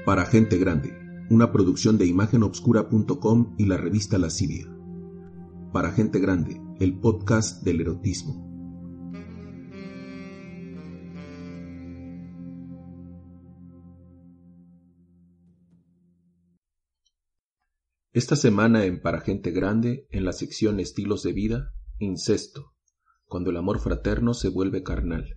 Para gente grande, una producción de imagenobscura.com y la revista Lascivia. Para gente grande, el podcast del erotismo. Esta semana en Para gente grande, en la sección Estilos de vida, incesto, cuando el amor fraterno se vuelve carnal.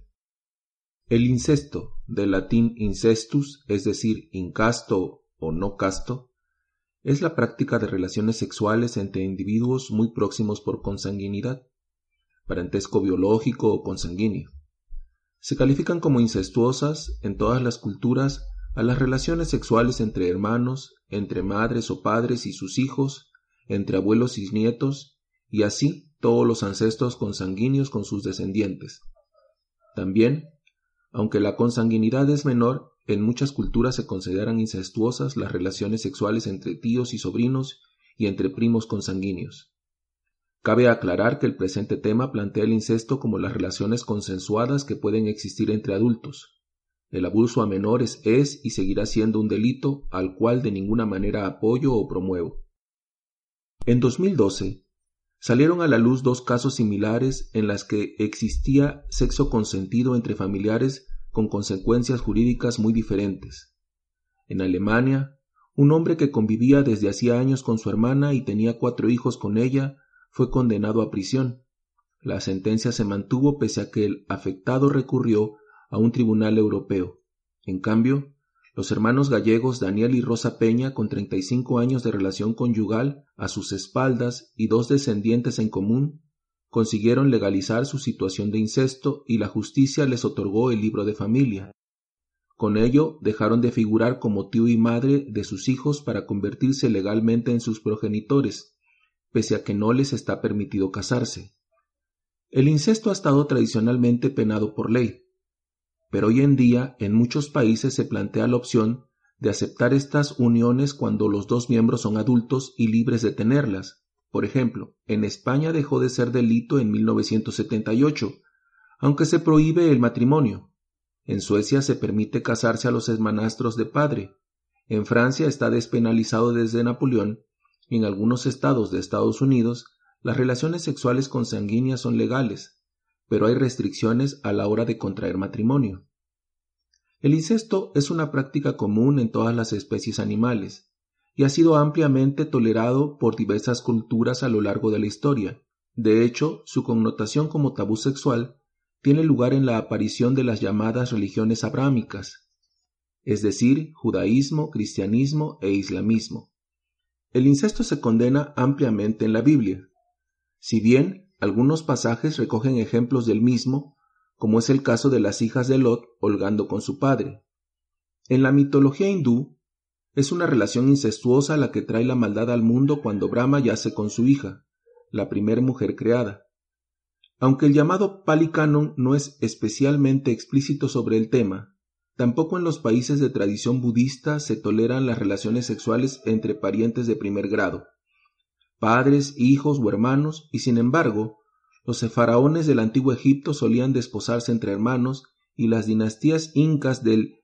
El incesto, del latín incestus, es decir, incasto o no casto, es la práctica de relaciones sexuales entre individuos muy próximos por consanguinidad, parentesco biológico o consanguíneo. Se califican como incestuosas en todas las culturas a las relaciones sexuales entre hermanos, entre madres o padres y sus hijos, entre abuelos y nietos, y así todos los ancestros consanguíneos con sus descendientes. También, aunque la consanguinidad es menor, en muchas culturas se consideran incestuosas las relaciones sexuales entre tíos y sobrinos y entre primos consanguíneos. Cabe aclarar que el presente tema plantea el incesto como las relaciones consensuadas que pueden existir entre adultos. El abuso a menores es y seguirá siendo un delito al cual de ninguna manera apoyo o promuevo. En 2012, salieron a la luz dos casos similares en las que existía sexo consentido entre familiares con consecuencias jurídicas muy diferentes. En Alemania, un hombre que convivía desde hacía años con su hermana y tenía 4 hijos con ella fue condenado a prisión. La sentencia se mantuvo pese a que el afectado recurrió a un tribunal europeo. En cambio, los hermanos gallegos Daniel y Rosa Peña, con 35 años de relación conyugal a sus espaldas y 2 descendientes en común, consiguieron legalizar su situación de incesto y la justicia les otorgó el libro de familia. Con ello, dejaron de figurar como tío y madre de sus hijos para convertirse legalmente en sus progenitores, pese a que no les está permitido casarse. El incesto ha estado tradicionalmente penado por ley, pero hoy en día en muchos países se plantea la opción de aceptar estas uniones cuando los 2 miembros son adultos y libres de tenerlas. Por ejemplo, en España dejó de ser delito en 1978, aunque se prohíbe el matrimonio. En Suecia se permite casarse a los hermanastros de padre. En Francia está despenalizado desde Napoleón y en algunos estados de Estados Unidos las relaciones sexuales consanguíneas son legales, pero hay restricciones a la hora de contraer matrimonio. El incesto es una práctica común en todas las especies animales y ha sido ampliamente tolerado por diversas culturas a lo largo de la historia. De hecho, su connotación como tabú sexual tiene lugar en la aparición de las llamadas religiones abrámicas, es decir, judaísmo, cristianismo e islamismo. El incesto se condena ampliamente en la Biblia. Si bien algunos pasajes recogen ejemplos del mismo, como es el caso de las hijas de Lot holgando con su padre. En la mitología hindú, es una relación incestuosa la que trae la maldad al mundo cuando Brahma yace con su hija, la primer mujer creada. Aunque el llamado Pali Canon no es especialmente explícito sobre el tema, tampoco en los países de tradición budista se toleran las relaciones sexuales entre parientes de primer grado, padres, hijos o hermanos, y sin embargo, los faraones del antiguo Egipto solían desposarse entre hermanos y las dinastías incas del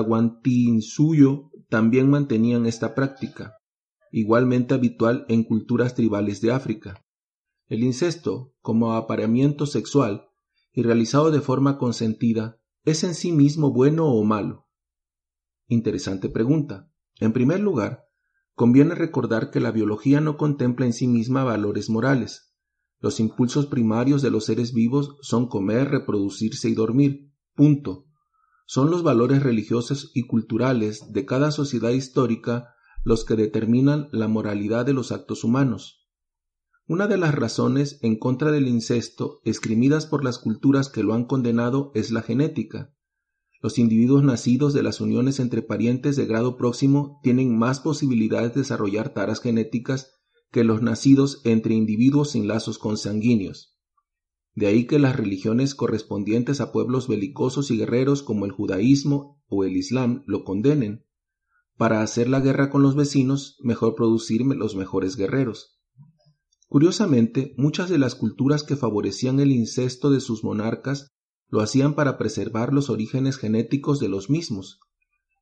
Tahuantinsuyo también mantenían esta práctica, igualmente habitual en culturas tribales de África. El incesto, como apareamiento sexual y realizado de forma consentida, ¿es en sí mismo bueno o malo? Interesante pregunta. En primer lugar, conviene recordar que la biología no contempla en sí misma valores morales. Los impulsos primarios de los seres vivos son comer, reproducirse y dormir. Punto. Son los valores religiosos y culturales de cada sociedad histórica los que determinan la moralidad de los actos humanos. Una de las razones en contra del incesto esgrimidas por las culturas que lo han condenado es la genética. Los individuos nacidos de las uniones entre parientes de grado próximo tienen más posibilidades de desarrollar taras genéticas que los nacidos entre individuos sin lazos consanguíneos. De ahí que las religiones correspondientes a pueblos belicosos y guerreros como el judaísmo o el islam lo condenen. Para hacer la guerra con los vecinos, mejor producir los mejores guerreros. Curiosamente, muchas de las culturas que favorecían el incesto de sus monarcas lo hacían para preservar los orígenes genéticos de los mismos.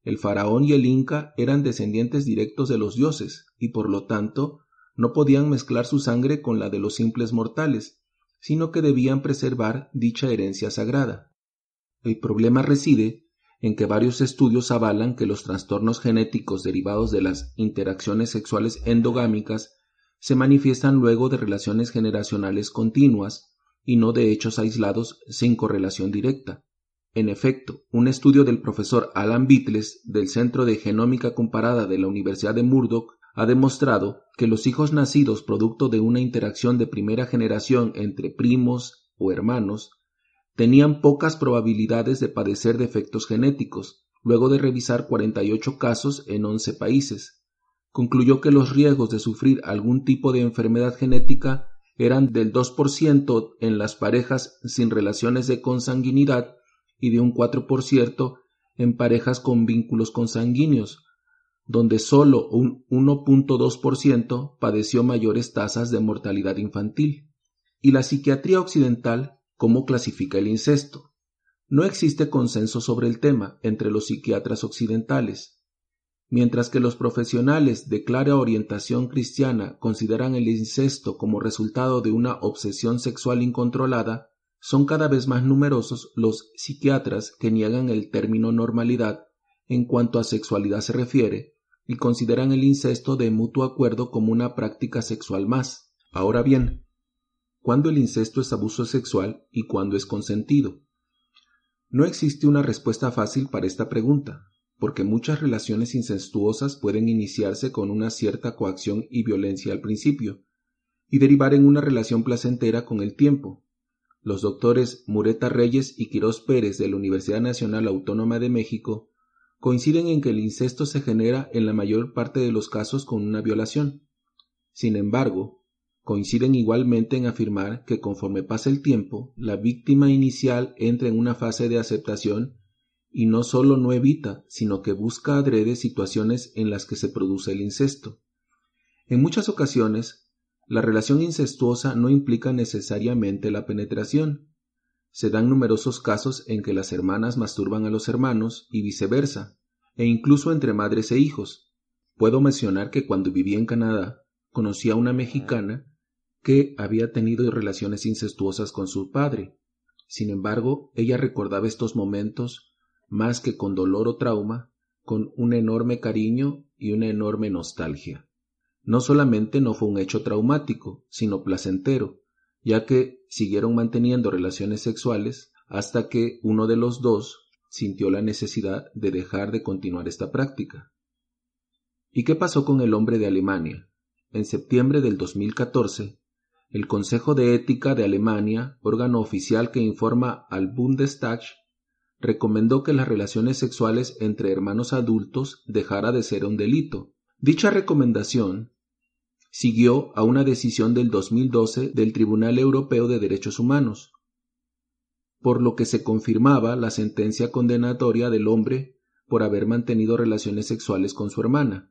El faraón y el inca eran descendientes directos de los dioses y por lo tanto no podían mezclar su sangre con la de los simples mortales, sino que debían preservar dicha herencia sagrada. El problema reside en que varios estudios avalan que los trastornos genéticos derivados de las interacciones sexuales endogámicas se manifiestan luego de relaciones generacionales continuas y no de hechos aislados sin correlación directa. En efecto, un estudio del profesor Alan Beatles del Centro de Genómica Comparada de la Universidad de Murdoch ha demostrado que los hijos nacidos producto de una interacción de primera generación entre primos o hermanos tenían pocas probabilidades de padecer defectos genéticos, luego de revisar 48 casos en 11 países. Concluyó que los riesgos de sufrir algún tipo de enfermedad genética eran del 2% en las parejas sin relaciones de consanguinidad y de un 4% en parejas con vínculos consanguíneos, donde solo un 1.2% padeció mayores tasas de mortalidad infantil. ¿Y la psiquiatría occidental cómo clasifica el incesto? No existe consenso sobre el tema entre los psiquiatras occidentales. Mientras que los profesionales de clara orientación cristiana consideran el incesto como resultado de una obsesión sexual incontrolada, son cada vez más numerosos los psiquiatras que niegan el término normalidad en cuanto a sexualidad se refiere y consideran el incesto de mutuo acuerdo como una práctica sexual más. Ahora bien, ¿cuándo el incesto es abuso sexual y cuándo es consentido? No existe una respuesta fácil para esta pregunta, porque muchas relaciones incestuosas pueden iniciarse con una cierta coacción y violencia al principio, y derivar en una relación placentera con el tiempo. Los doctores Mureta Reyes y Quirós Pérez de la Universidad Nacional Autónoma de México coinciden en que el incesto se genera en la mayor parte de los casos con una violación. Sin embargo, coinciden igualmente en afirmar que conforme pasa el tiempo, la víctima inicial entra en una fase de aceptación y no solo no evita, sino que busca adrede situaciones en las que se produce el incesto. En muchas ocasiones, la relación incestuosa no implica necesariamente la penetración. Se dan numerosos casos en que las hermanas masturban a los hermanos y viceversa, e incluso entre madres e hijos. Puedo mencionar que cuando viví en Canadá, conocí a una mexicana que había tenido relaciones incestuosas con su padre. Sin embargo, ella recordaba estos momentos más que con dolor o trauma, con un enorme cariño y una enorme nostalgia. No solamente no fue un hecho traumático, sino placentero, ya que siguieron manteniendo relaciones sexuales hasta que uno de los dos sintió la necesidad de dejar de continuar esta práctica. ¿Y qué pasó con el hombre de Alemania? En septiembre del 2014, el Consejo de Ética de Alemania, órgano oficial que informa al Bundestag, recomendó que las relaciones sexuales entre hermanos adultos dejara de ser un delito. Dicha recomendación siguió a una decisión del 2012 del Tribunal Europeo de Derechos Humanos, por lo que se confirmaba la sentencia condenatoria del hombre por haber mantenido relaciones sexuales con su hermana.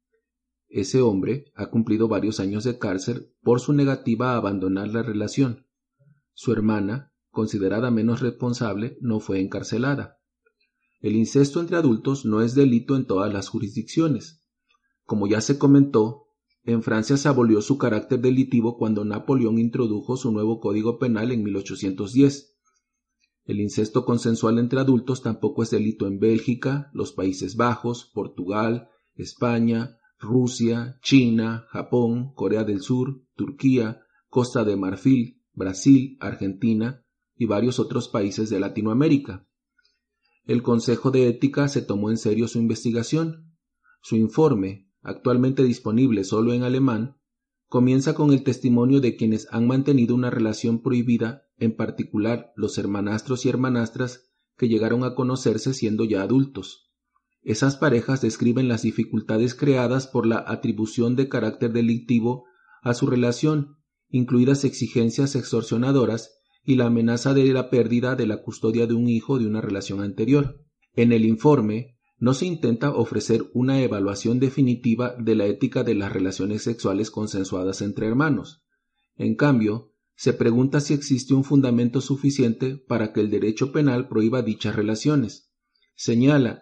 Ese hombre ha cumplido varios años de cárcel por su negativa a abandonar la relación. Su hermana, considerada menos responsable, no fue encarcelada. El incesto entre adultos no es delito en todas las jurisdicciones. Como ya se comentó, en Francia se abolió su carácter delitivo cuando Napoleón introdujo su nuevo Código Penal en 1810. El incesto consensual entre adultos tampoco es delito en Bélgica, los Países Bajos, Portugal, España, Rusia, China, Japón, Corea del Sur, Turquía, Costa de Marfil, Brasil, Argentina y varios otros países de Latinoamérica. El Consejo de Ética se tomó en serio su investigación. Su informe, actualmente disponible solo en alemán, comienza con el testimonio de quienes han mantenido una relación prohibida, en particular los hermanastros y hermanastras que llegaron a conocerse siendo ya adultos. Esas parejas describen las dificultades creadas por la atribución de carácter delictivo a su relación, incluidas exigencias extorsionadoras y la amenaza de la pérdida de la custodia de un hijo de una relación anterior. En el informe, no se intenta ofrecer una evaluación definitiva de la ética de las relaciones sexuales consensuadas entre hermanos. En cambio, se pregunta si existe un fundamento suficiente para que el derecho penal prohíba dichas relaciones. Señala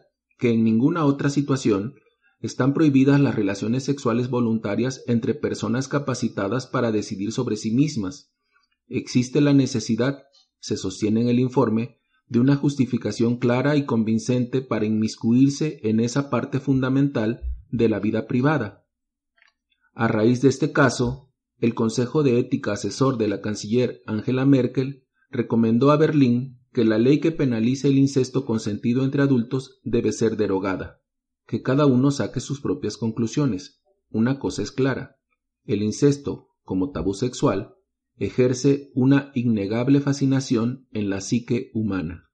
que en ninguna otra situación están prohibidas las relaciones sexuales voluntarias entre personas capacitadas para decidir sobre sí mismas. Existe la necesidad, se sostiene en el informe, de una justificación clara y convincente para inmiscuirse en esa parte fundamental de la vida privada. A raíz de este caso, el Consejo de Ética asesor de la canciller Angela Merkel recomendó a Berlín que la ley que penaliza el incesto consentido entre adultos debe ser derogada. Que cada uno saque sus propias conclusiones. Una cosa es clara: el incesto, como tabú sexual, ejerce una innegable fascinación en la psique humana.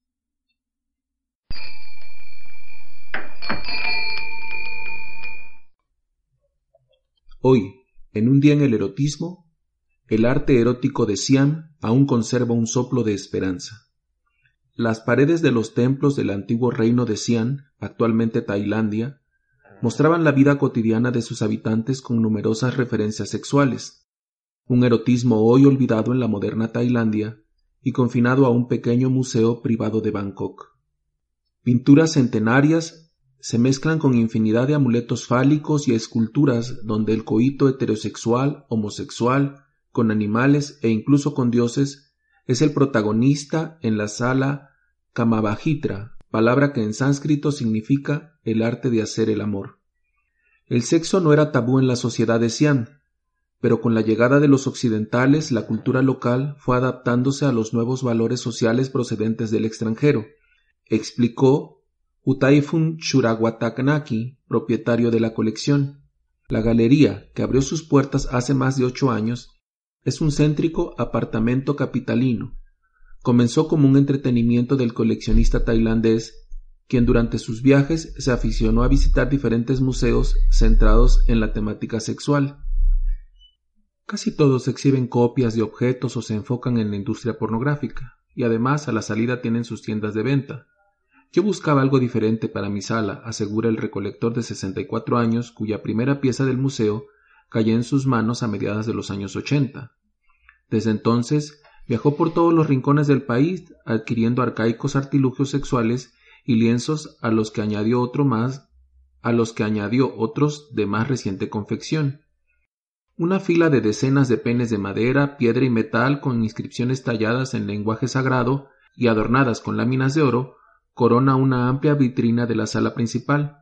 Hoy, en un día en el erotismo, el arte erótico de Siam aún conserva un soplo de esperanza. Las paredes de los templos del antiguo reino de Siam, actualmente Tailandia, mostraban la vida cotidiana de sus habitantes con numerosas referencias sexuales, un erotismo hoy olvidado en la moderna Tailandia y confinado a un pequeño museo privado de Bangkok. Pinturas centenarias se mezclan con infinidad de amuletos fálicos y esculturas donde el coito heterosexual, homosexual, con animales e incluso con dioses es el protagonista en la sala Kamabhajitra, palabra que en sánscrito significa el arte de hacer el amor. El sexo no era tabú en la sociedad de Siam, pero con la llegada de los occidentales la cultura local fue adaptándose a los nuevos valores sociales procedentes del extranjero, explicó Utaifun Churaguataknaki, propietario de la colección. La galería, que abrió sus puertas hace más de 8 años, es un céntrico apartamento capitalino. Comenzó como un entretenimiento del coleccionista tailandés, quien durante sus viajes se aficionó a visitar diferentes museos centrados en la temática sexual. Casi todos exhiben copias de objetos o se enfocan en la industria pornográfica, y además a la salida tienen sus tiendas de venta. Yo buscaba algo diferente para mi sala, asegura el recolector de 64 años, cuya primera pieza del museo cayó en sus manos a mediados de los años 80. Desde entonces, viajó por todos los rincones del país, adquiriendo arcaicos artilugios sexuales y lienzos a los que añadió otros de más reciente confección. Una fila de decenas de penes de madera, piedra y metal con inscripciones talladas en lenguaje sagrado y adornadas con láminas de oro corona una amplia vitrina de la sala principal.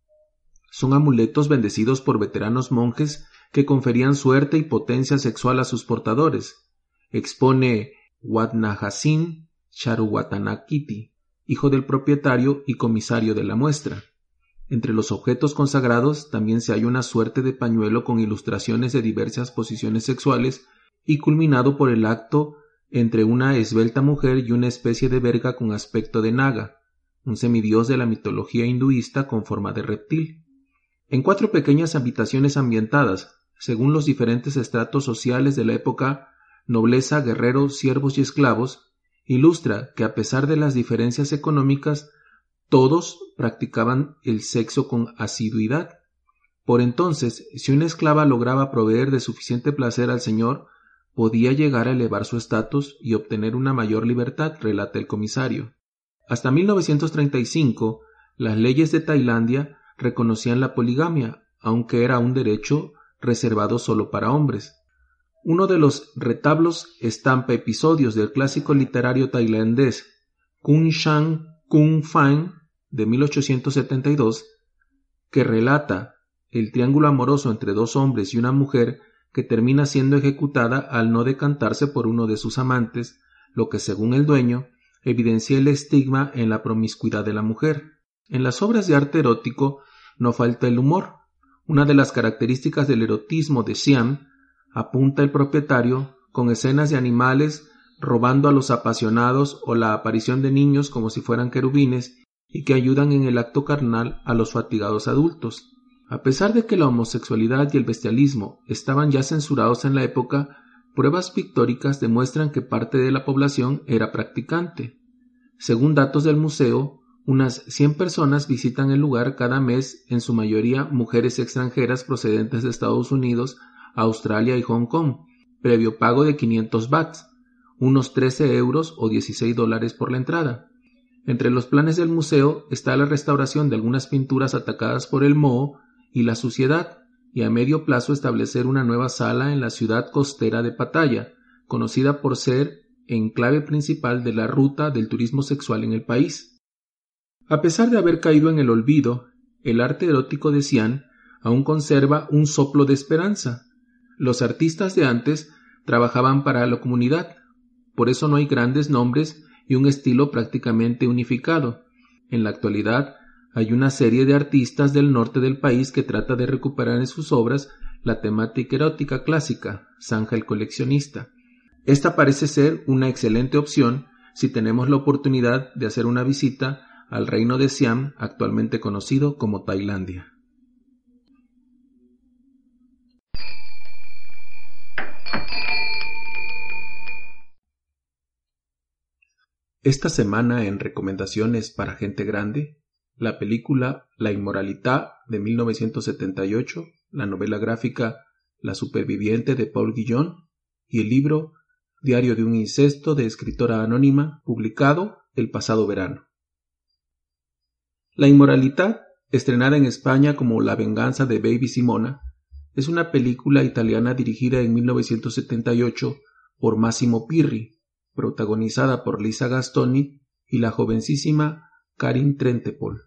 Son amuletos bendecidos por veteranos monjes que conferían suerte y potencia sexual a sus portadores, expone Watnahasin Charuwatanakiti, hijo del propietario y comisario de la muestra. Entre los objetos consagrados también se halla una suerte de pañuelo con ilustraciones de diversas posiciones sexuales y culminado por el acto entre una esbelta mujer y una especie de verga con aspecto de naga, un semidios de la mitología hinduista con forma de reptil. En 4 pequeñas habitaciones ambientadas, según los diferentes estratos sociales de la época, nobleza, guerreros, siervos y esclavos, ilustra que a pesar de las diferencias económicas, todos practicaban el sexo con asiduidad. Por entonces, si una esclava lograba proveer de suficiente placer al señor, podía llegar a elevar su estatus y obtener una mayor libertad, relata el comisario. Hasta 1935, las leyes de Tailandia reconocían la poligamia, aunque era un derecho reservado solo para hombres. Uno de los retablos estampa episodios del clásico literario tailandés Kun Shang Kung Fan de 1872, que relata el triángulo amoroso entre 2 hombres y una mujer que termina siendo ejecutada al no decantarse por uno de sus amantes, lo que según el dueño evidencia el estigma en la promiscuidad de la mujer. En las obras de arte erótico no falta el humor. Una de las características del erotismo de Siam, apunta el propietario, con escenas de animales robando a los apasionados o la aparición de niños como si fueran querubines y que ayudan en el acto carnal a los fatigados adultos. A pesar de que la homosexualidad y el bestialismo estaban ya censurados en la época, pruebas pictóricas demuestran que parte de la población era practicante. Según datos del museo, unas 100 personas visitan el lugar cada mes, en su mayoría mujeres extranjeras procedentes de Estados Unidos, Australia y Hong Kong, previo pago de 500 bahts, unos 13 euros o $16 por la entrada. Entre los planes del museo está la restauración de algunas pinturas atacadas por el moho y la suciedad, y a medio plazo establecer una nueva sala en la ciudad costera de Pattaya, conocida por ser enclave principal de la ruta del turismo sexual en el país. A pesar de haber caído en el olvido, el arte erótico de Siam aún conserva un soplo de esperanza. Los artistas de antes trabajaban para la comunidad, por eso no hay grandes nombres y un estilo prácticamente unificado. En la actualidad hay una serie de artistas del norte del país que trata de recuperar en sus obras la temática erótica clásica, Zanja el coleccionista. Esta parece ser una excelente opción si tenemos la oportunidad de hacer una visita al reino de Siam, actualmente conocido como Tailandia. Esta semana en recomendaciones para gente grande, la película La Inmoralità de 1978, la novela gráfica La Superviviente de Paul Guillon y el libro Diario de un incesto de escritora anónima, publicado el pasado verano. La Inmoralità, estrenada en España como La venganza de Baby Simona, es una película italiana dirigida en 1978 por Massimo Pirri, protagonizada por Lisa Gastoni y la jovencísima Karin Trentepol.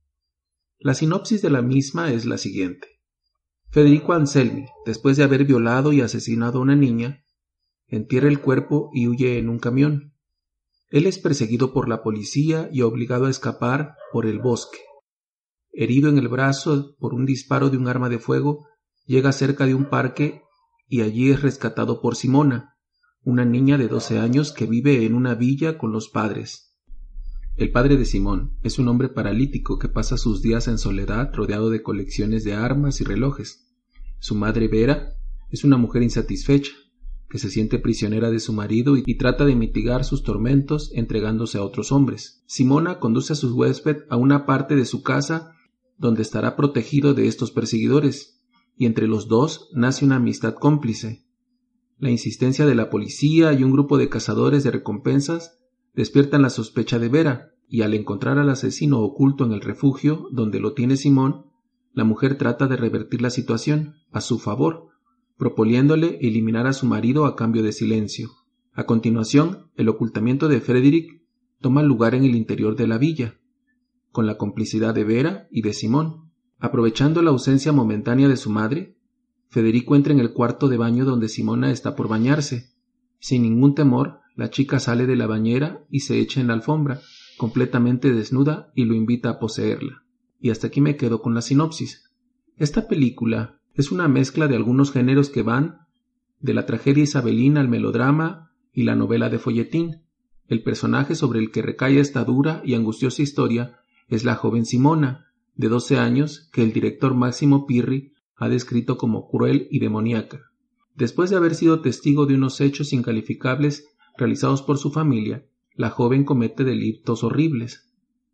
La sinopsis de la misma es la siguiente. Federico Anselmi, después de haber violado y asesinado a una niña, entierra el cuerpo y huye en un camión. Él es perseguido por la policía y obligado a escapar por el bosque. Herido en el brazo por un disparo de un arma de fuego, llega cerca de un parque y allí es rescatado por Simona, una niña de 12 años que vive en una villa con los padres. El padre de Simón es un hombre paralítico que pasa sus días en soledad rodeado de colecciones de armas y relojes. Su madre Vera es una mujer insatisfecha, que se siente prisionera de su marido y trata de mitigar sus tormentos entregándose a otros hombres. Simona conduce a su huésped a una parte de su casa donde estará protegido de estos perseguidores, y entre los dos nace una amistad cómplice. La insistencia de la policía y un grupo de cazadores de recompensas despiertan la sospecha de Vera, y al encontrar al asesino oculto en el refugio donde lo tiene Simón, la mujer trata de revertir la situación a su favor, proponiéndole eliminar a su marido a cambio de silencio. A continuación, el ocultamiento de Frederick toma lugar en el interior de la villa, con la complicidad de Vera y de Simón. Aprovechando la ausencia momentánea de su madre, Federico entra en el cuarto de baño donde Simona está por bañarse. Sin ningún temor, la chica sale de la bañera y se echa en la alfombra, completamente desnuda, y lo invita a poseerla. Y hasta aquí me quedo con la sinopsis. Esta película es una mezcla de algunos géneros que van de la tragedia isabelina al melodrama y la novela de folletín. El personaje sobre el que recae esta dura y angustiosa historia es la joven Simona, de 12 años, que el director Massimo Pirri ha descrito como cruel y demoníaca. Después de haber sido testigo de unos hechos incalificables realizados por su familia, la joven comete delitos horribles.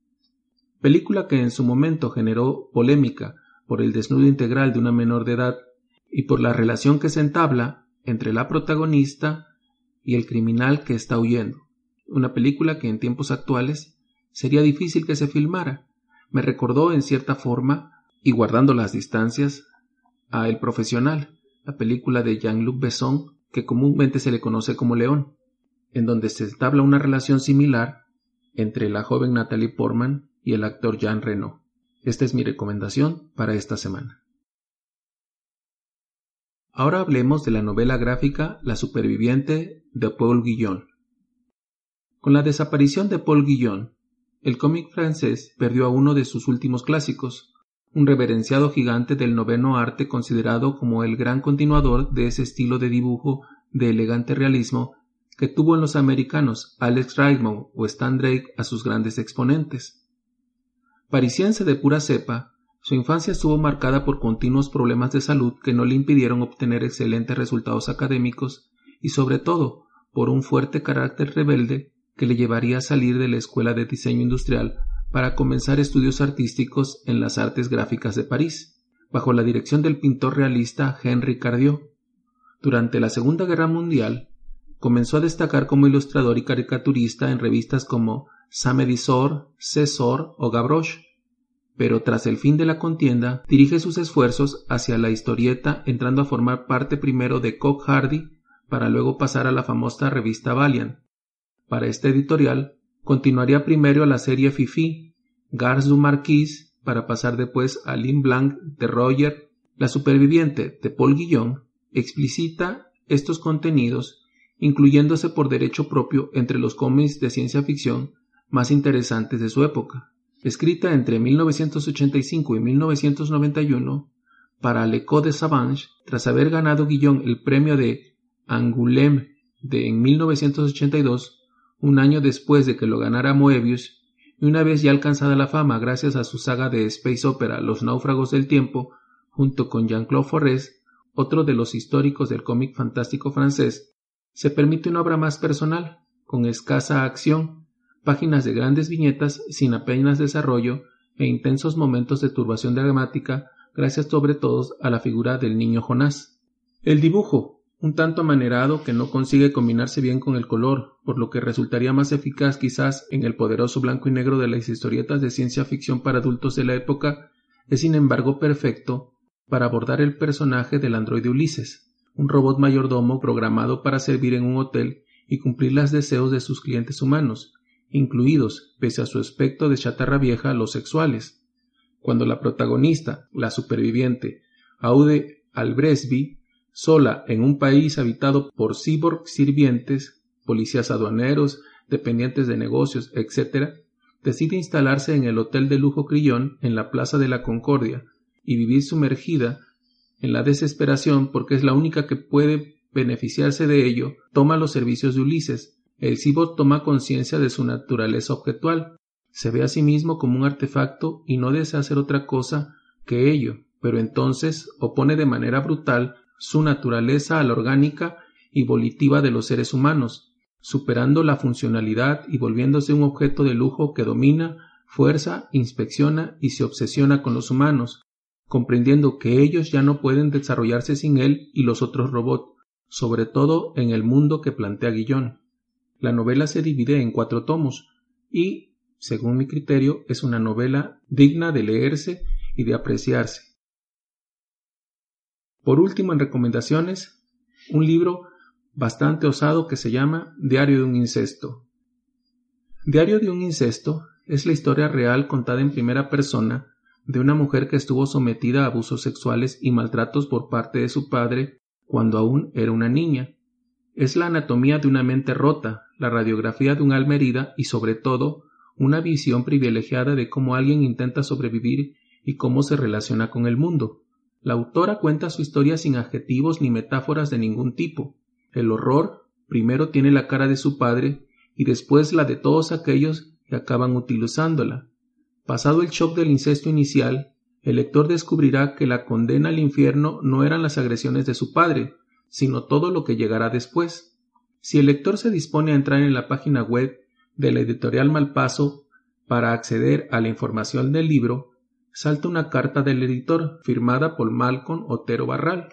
Película que en su momento generó polémica por el desnudo integral de una menor de edad y por la relación que se entabla entre la protagonista y el criminal que está huyendo. Una película que en tiempos actuales sería difícil que se filmara. Me recordó en cierta forma, y guardando las distancias, a El Profesional, la película de Jean-Luc Besson, que comúnmente se le conoce como León, en donde se entabla una relación similar entre la joven Natalie Portman y el actor Jean Reno. Esta es mi recomendación para esta semana. Ahora hablemos de la novela gráfica La Superviviente de Paul Guillon. Con la desaparición de Paul Guillon, el cómic francés perdió a uno de sus últimos clásicos, un reverenciado gigante del noveno arte considerado como el gran continuador de ese estilo de dibujo de elegante realismo que tuvo en los americanos Alex Raymond o Stan Drake a sus grandes exponentes. Parisiense de pura cepa, su infancia estuvo marcada por continuos problemas de salud que no le impidieron obtener excelentes resultados académicos y sobre todo por un fuerte carácter rebelde que le llevaría a salir de la escuela de diseño industrial para comenzar estudios artísticos en las artes gráficas de París, bajo la dirección del pintor realista Henri Cardiot. Durante la Segunda Guerra Mundial, comenzó a destacar como ilustrador y caricaturista en revistas como Samedisor, Cesor o Gavroche, pero tras el fin de la contienda dirige sus esfuerzos hacia la historieta, entrando a formar parte primero de Cock Hardy para luego pasar a la famosa revista Valiant. Para este editorial continuaría primero a la serie Fifi, Garce du Marquis, para pasar después a L'Île Blanche de Roger. La superviviente de Paul Guillon explicita estos contenidos, incluyéndose por derecho propio entre los cómics de ciencia ficción más interesantes de su época. Escrita entre 1985 y 1991 para Le Code Savage, tras haber ganado Guillon el premio de Angoulême en 1982, un año después de que lo ganara Moebius, y una vez ya alcanzada la fama gracias a su saga de space opera Los náufragos del tiempo, junto con Jean-Claude Forest, otro de los históricos del cómic fantástico francés, se permite una obra más personal, con escasa acción, páginas de grandes viñetas sin apenas desarrollo e intensos momentos de turbación dramática, gracias sobre todo a la figura del niño Jonás. El dibujo, un tanto amanerado que no consigue combinarse bien con el color, por lo que resultaría más eficaz quizás en el poderoso blanco y negro de las historietas de ciencia ficción para adultos de la época, es sin embargo perfecto para abordar el personaje del androide Ulises, un robot mayordomo programado para servir en un hotel y cumplir los deseos de sus clientes humanos, incluidos, pese a su aspecto de chatarra vieja, los sexuales. Cuando la protagonista, la superviviente, Aude Albresby, sola en un país habitado por cyborg sirvientes, policías aduaneros, dependientes de negocios, etc., decide instalarse en el hotel de lujo Crillon en la Plaza de la Concordia y vivir sumergida en la desesperación porque es la única que puede beneficiarse de ello, toma los servicios de Ulises. El cyborg toma conciencia de su naturaleza objetual, se ve a sí mismo como un artefacto y no desea hacer otra cosa que ello, pero entonces opone de manera brutal su naturaleza a la orgánica y volitiva de los seres humanos, superando la funcionalidad y volviéndose un objeto de lujo que domina, fuerza, inspecciona y se obsesiona con los humanos, comprendiendo que ellos ya no pueden desarrollarse sin él y los otros robots, sobre todo en el mundo que plantea Guillon. La novela se divide en 4 tomos y, según mi criterio, es una novela digna de leerse y de apreciarse. Por último, en recomendaciones, un libro bastante osado que se llama Diario de un incesto. Diario de un incesto es la historia real contada en primera persona de una mujer que estuvo sometida a abusos sexuales y maltratos por parte de su padre cuando aún era una niña. Es la anatomía de una mente rota, la radiografía de un alma herida y, sobre todo, una visión privilegiada de cómo alguien intenta sobrevivir y cómo se relaciona con el mundo. La autora cuenta su historia sin adjetivos ni metáforas de ningún tipo. El horror primero tiene la cara de su padre y después la de todos aquellos que acaban utilizándola. Pasado el shock del incesto inicial, el lector descubrirá que la condena al infierno no eran las agresiones de su padre, sino todo lo que llegará después. Si el lector se dispone a entrar en la página web de la editorial Malpaso para acceder a la información del libro, salta una carta del editor firmada por Malcolm Otero Barral,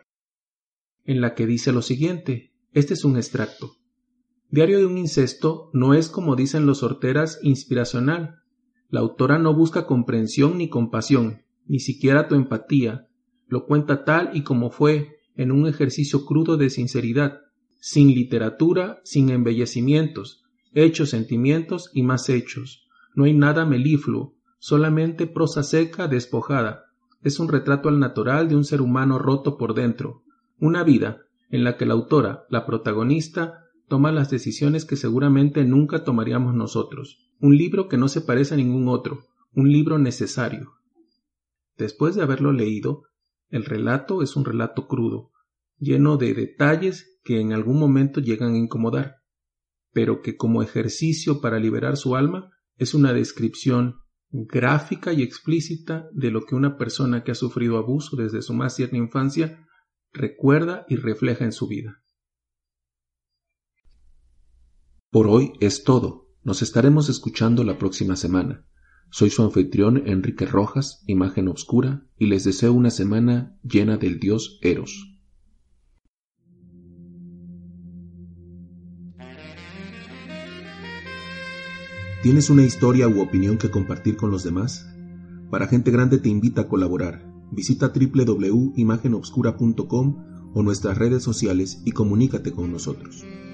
en la que dice lo siguiente. Este es un extracto. Diario de un incesto no es, como dicen los horteras, inspiracional. La autora no busca comprensión ni compasión, ni siquiera tu empatía. Lo cuenta tal y como fue, en un ejercicio crudo de sinceridad, sin literatura, sin embellecimientos, hechos, sentimientos y más hechos. No hay nada melifluo, solamente prosa seca, despojada. Es un retrato al natural de un ser humano roto por dentro. Una vida en la que la autora, la protagonista, toma las decisiones que seguramente nunca tomaríamos nosotros. Un libro que no se parece a ningún otro, un libro necesario. Después de haberlo leído, el relato es un relato crudo, lleno de detalles que en algún momento llegan a incomodar, pero que como ejercicio para liberar su alma es una descripción gráfica y explícita de lo que una persona que ha sufrido abuso desde su más tierna infancia recuerda y refleja en su vida. Por hoy es todo. Nos estaremos escuchando la próxima semana. Soy su anfitrión Enrique Rojas, Imagen Obscura, y les deseo una semana llena del dios Eros. ¿Tienes una historia u opinión que compartir con los demás? Para Gente Grande te invita a colaborar. Visita www.imagenobscura.com o nuestras redes sociales y comunícate con nosotros.